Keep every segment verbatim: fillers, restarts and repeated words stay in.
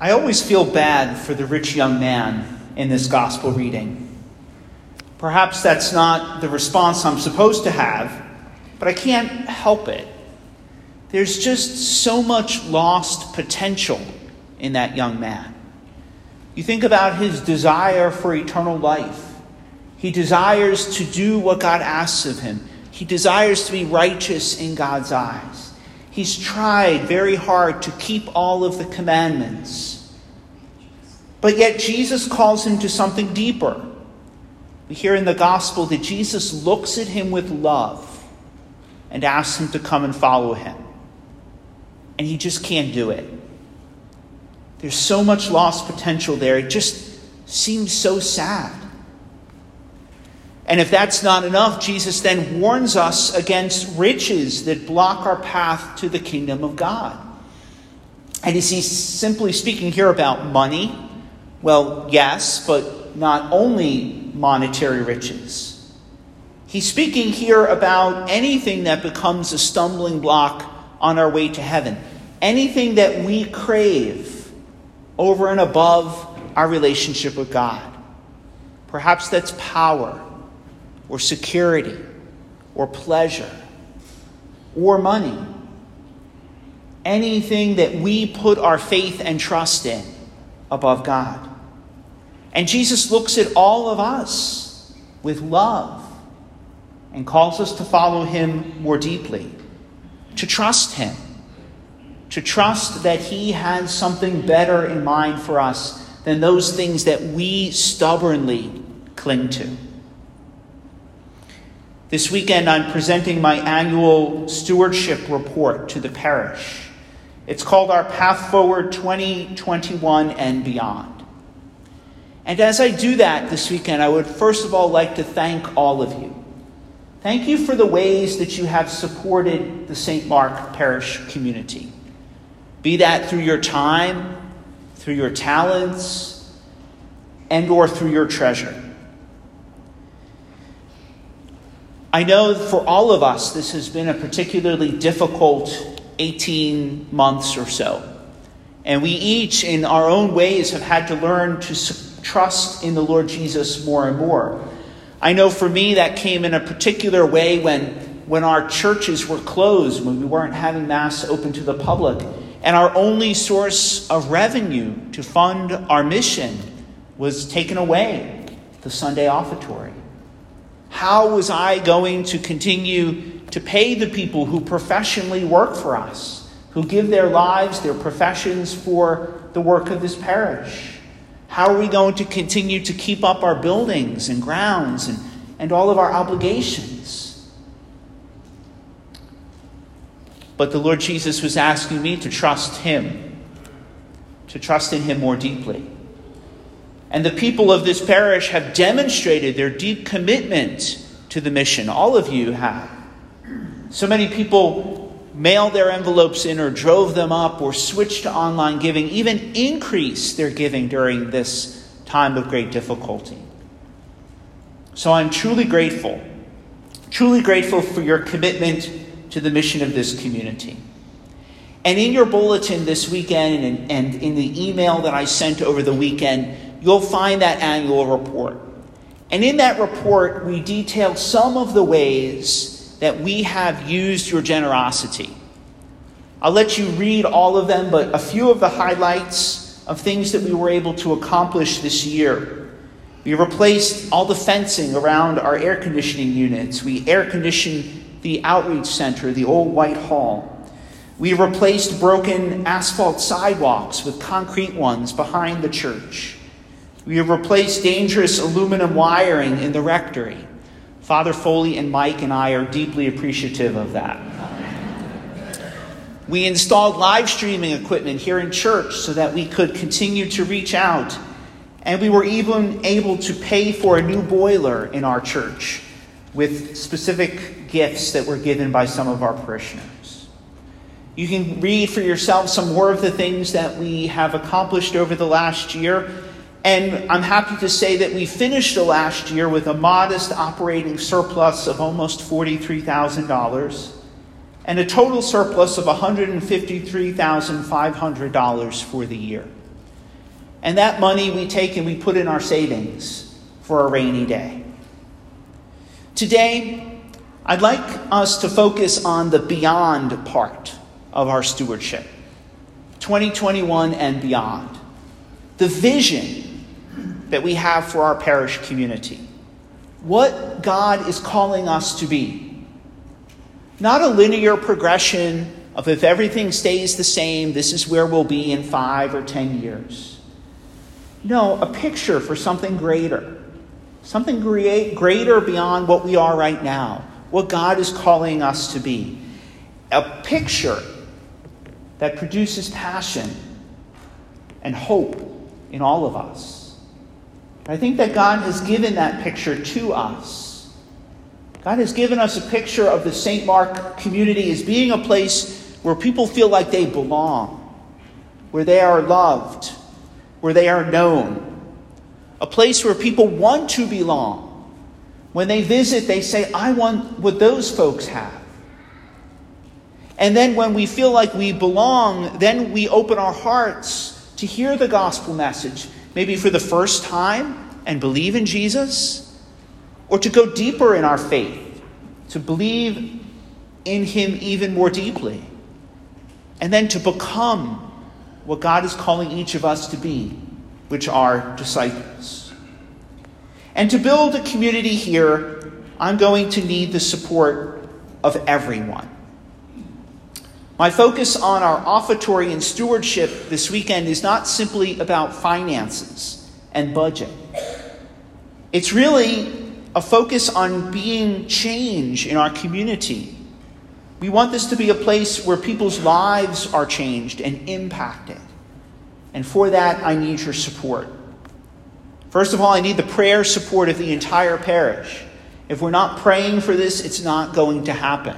I always feel bad for the rich young man in this gospel reading. Perhaps that's not the response I'm supposed to have, but I can't help it. There's just so much lost potential in that young man. You think about his desire for eternal life. He desires to do what God asks of him. He desires to be righteous in God's eyes. He's tried very hard to keep all of the commandments. But yet Jesus calls him to something deeper. We hear in the gospel that Jesus looks at him with love and asks him to come and follow him. And he just can't do it. There's so much lost potential there. It just seems so sad. And if that's not enough, Jesus then warns us against riches that block our path to the kingdom of God. And is he simply speaking here about money? Well, yes, but not only monetary riches. He's speaking here about anything that becomes a stumbling block on our way to heaven. Anything that we crave over and above our relationship with God. Perhaps that's power, or security, or pleasure, or money. Anything that we put our faith and trust in above God. And Jesus looks at all of us with love and calls us to follow him more deeply, to trust him, to trust that he has something better in mind for us than those things that we stubbornly cling to. This weekend, I'm presenting my annual stewardship report to the parish. It's called our Path Forward twenty twenty-one and Beyond. And as I do that this weekend, I would first of all like to thank all of you. Thank you for the ways that you have supported the Saint Mark Parish community. Be that through your time, through your talents, and or through your treasure. I know for all of us, this has been a particularly difficult eighteen months or so. And we each, in our own ways, have had to learn to trust in the Lord Jesus more and more. I know for me that came in a particular way when, when our churches were closed, when we weren't having Mass open to the public. And our only source of revenue to fund our mission was taken away, the Sunday offertory. How was I going to continue to pay the people who professionally work for us, who give their lives, their professions for the work of this parish? How are we going to continue to keep up our buildings and grounds and, and all of our obligations? But the Lord Jesus was asking me to trust him, to trust in him more deeply. And the people of this parish have demonstrated their deep commitment to the mission. All of you have. So many people mailed their envelopes in or drove them up or switched to online giving, even increased their giving during this time of great difficulty. So I'm truly grateful, truly grateful for your commitment to the mission of this community. And in your bulletin this weekend and, and in the email that I sent over the weekend, you'll find that annual report. And in that report, we detail some of the ways that we have used your generosity. I'll let you read all of them, but a few of the highlights of things that we were able to accomplish this year. We replaced all the fencing around our air conditioning units. We air conditioned the outreach center, the old White Hall. We replaced broken asphalt sidewalks with concrete ones behind the church. We have replaced dangerous aluminum wiring in the rectory. Father Foley and Mike and I are deeply appreciative of that. We installed live streaming equipment here in church so that we could continue to reach out. And we were even able to pay for a new boiler in our church with specific gifts that were given by some of our parishioners. You can read for yourself some more of the things that we have accomplished over the last year. And I'm happy to say that we finished the last year with a modest operating surplus of almost forty-three thousand dollars and a total surplus of one hundred fifty-three thousand five hundred dollars for the year. And that money we take and we put in our savings for a rainy day. Today, I'd like us to focus on the beyond part of our stewardship. twenty twenty-one and beyond. The vision that we have for our parish community. What God is calling us to be. Not a linear progression of if everything stays the same, this is where we'll be in five or ten years. No, a picture for something greater. Something great, greater beyond what we are right now. What God is calling us to be. A picture that produces passion and hope in all of us. I think that God has given that picture to us. God has given us a picture of the Saint Mark community as being a place where people feel like they belong, where they are loved, where they are known. A place where people want to belong. When they visit, they say, I want what those folks have. And then when we feel like we belong, then we open our hearts to hear the gospel message, maybe for the first time, and believe in Jesus, or to go deeper in our faith, to believe in him even more deeply, and then to become what God is calling each of us to be, which are disciples. And to build a community here, I'm going to need the support of everyone. My focus on our offertory and stewardship this weekend is not simply about finances and budget. It's really a focus on being change in our community. We want this to be a place where people's lives are changed and impacted. And for that, I need your support. First of all, I need the prayer support of the entire parish. If we're not praying for this, it's not going to happen.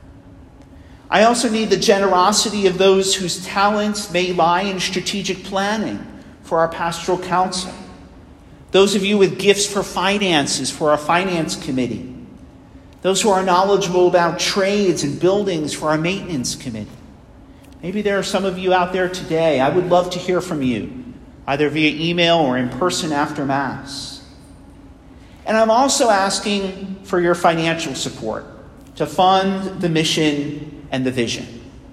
I also need the generosity of those whose talents may lie in strategic planning for our pastoral council. Those of you with gifts for finances for our finance committee. Those who are knowledgeable about trades and buildings for our maintenance committee. Maybe there are some of you out there today. I would love to hear from you, either via email or in person after Mass. And I'm also asking for your financial support to fund the mission and the vision.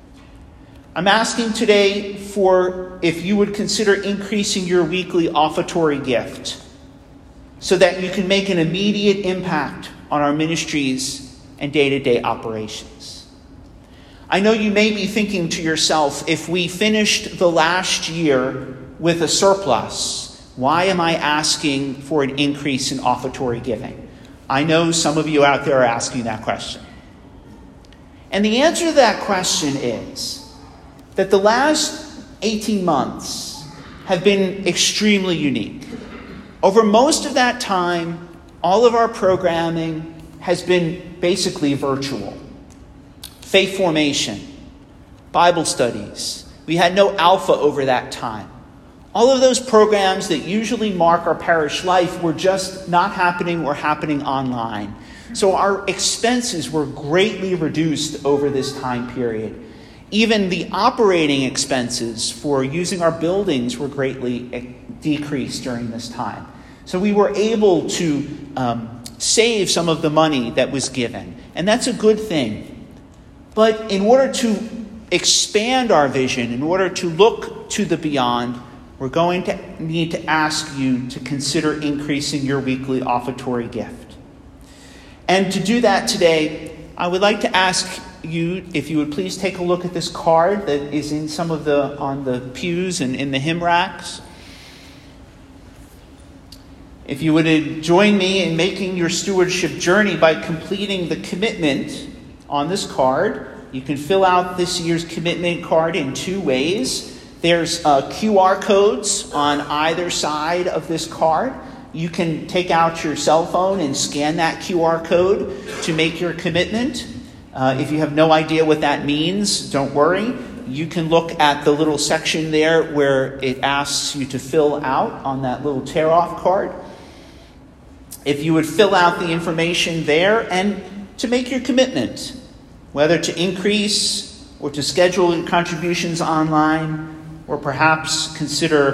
I'm asking today for if you would consider increasing your weekly offertory gift so that you can make an immediate impact on our ministries and day-to-day operations. I know you may be thinking to yourself, if we finished the last year with a surplus, why am I asking for an increase in offertory giving? I know some of you out there are asking that question. And the answer to that question is that the last eighteen months have been extremely unique. Over most of that time, all of our programming has been basically virtual. Faith formation, Bible studies. We had no alpha over that time. All of those programs that usually mark our parish life were just not happening or happening online. So our expenses were greatly reduced over this time period. Even the operating expenses for using our buildings were greatly decreased during this time. So we were able to um, save some of the money that was given. And that's a good thing. But in order to expand our vision, in order to look to the beyond, we're going to need to ask you to consider increasing your weekly offertory gift. And to do that today, I would like to ask you if you would please take a look at this card that is in some of the on the pews and in the hymn racks. If you would join me in making your stewardship journey by completing the commitment on this card. You can fill out this year's commitment card in two ways. There's uh, Q R codes on either side of this card. You can take out your cell phone and scan that Q R code to make your commitment. Uh, if you have no idea what that means, don't worry. You can look at the little section there where it asks you to fill out on that little tear-off card. If you would fill out the information there and to make your commitment, whether to increase or to schedule contributions online, or perhaps consider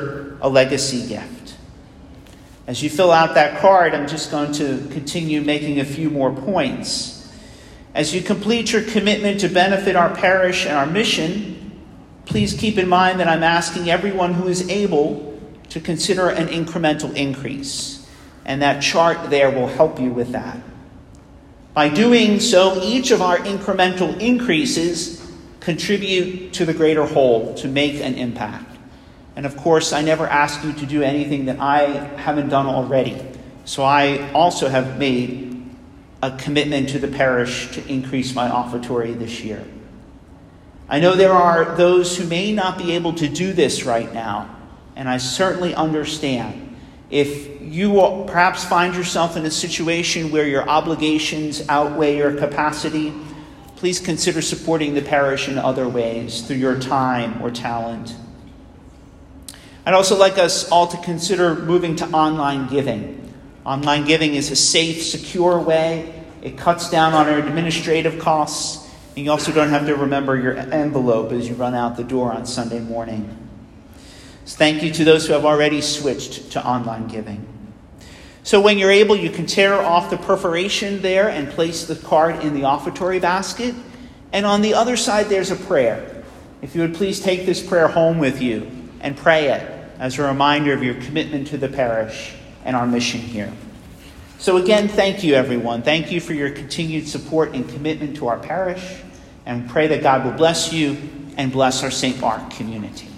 a legacy gift. As you fill out that card, I'm just going to continue making a few more points. As you complete your commitment to benefit our parish and our mission, please keep in mind that I'm asking everyone who is able to consider an incremental increase. And that chart there will help you with that. By doing so, each of our incremental increases contribute to the greater whole, to make an impact. And of course, I never ask you to do anything that I haven't done already. So I also have made a commitment to the parish to increase my offertory this year. I know there are those who may not be able to do this right now, and I certainly understand. If you will perhaps find yourself in a situation where your obligations outweigh your capacity, please consider supporting the parish in other ways through your time or talent. I'd also like us all to consider moving to online giving. Online giving is a safe, secure way. It cuts down on our administrative costs, and you also don't have to remember your envelope as you run out the door on Sunday morning. So thank you to those who have already switched to online giving. So when you're able, you can tear off the perforation there and place the card in the offertory basket. And on the other side, there's a prayer. If you would please take this prayer home with you and pray it as a reminder of your commitment to the parish and our mission here. So again, thank you, everyone. Thank you for your continued support and commitment to our parish. And pray that God will bless you and bless our Saint Mark community.